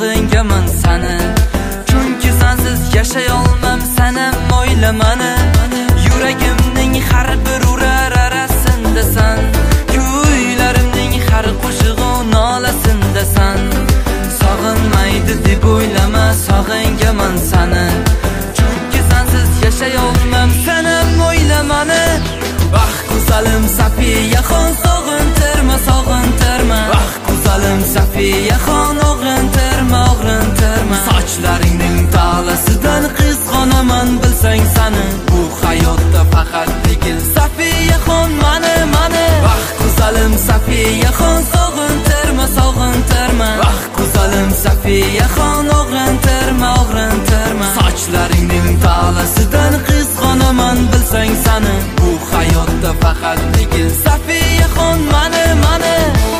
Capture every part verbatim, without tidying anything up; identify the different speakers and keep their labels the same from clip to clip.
Speaker 1: sog'ingaman sani. Chunki sensiz yashay olmam, sanam o'ylamani. Yuragimning har bir urar arasindasan, kuylarimning har qo'shig'i nolasindasan. Sog'inmaydi deb o'ylama, sog'ingaman sani. Chunki sensiz yashay olmam, sanam o'ylamani. Ah go'zalim Safiyaxon, sog'intirma, sog'intirma. Ah go'zalim Safiyaxon, og'rintirma, og'rintirma. Sochlaringning talasidan qizg'onaman bilsang sani. Bu hayotda faqat degil Safiyaxon mani, mani. Ah go'zalim Safiyaxon, sog'intirma, sog'intirma. Ah go'zalim Safiyaxon, og'rintirma, og'rintirma. Sochlaringning talasidan qizg'onaman bilsang sani. Bu hayotda faqat degil Safiyaxon mani, mani.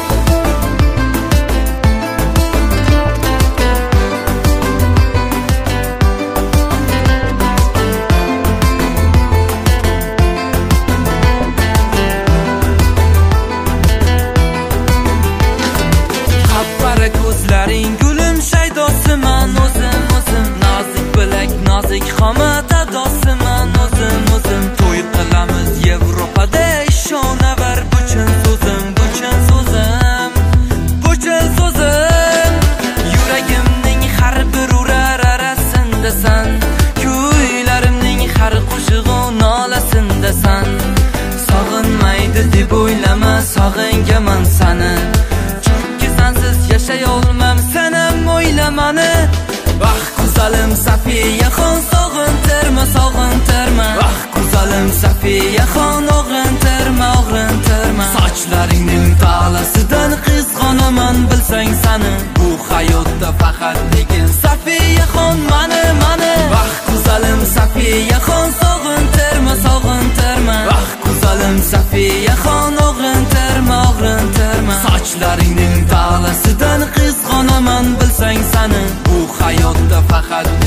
Speaker 1: Qapqara ko'zlaring gulim shaydosiman o'zim, o'zim. Nozik bilak, nozik qomat adosiman o'zim, o'zim. To'y qilamiz Yevropada, ishonaver bu chin so'zim, bu chin so'zim, bu chin so'zim. Yuragimning har bir urar arasindasan, kuylarimning har qo'shig'i nolasindasan. Sog'inmaydi deb o'ylama, sog'ingaman sani. Chunki sensiz yashay olmam, sanam o'ylamani. Ah go'zalim Safiyaxon, sog'intirma, sog'intirma. Ah go'zalim Safiyaxon, og'rintirma, og'rintirma. Sochlaringning talasidan qizg'onaman bilsang sani. Bu hayotda faqat degil Safiyaxon mani, mani. Ah go'zalim Safiyaxon, sog'intirma, sog'intirma. Ah go'zalim Safiyaxon, og'rintirma, og'rintirma. Sochlaringning talasidan qizg'onaman bilsang sani. Bu hayotda faqat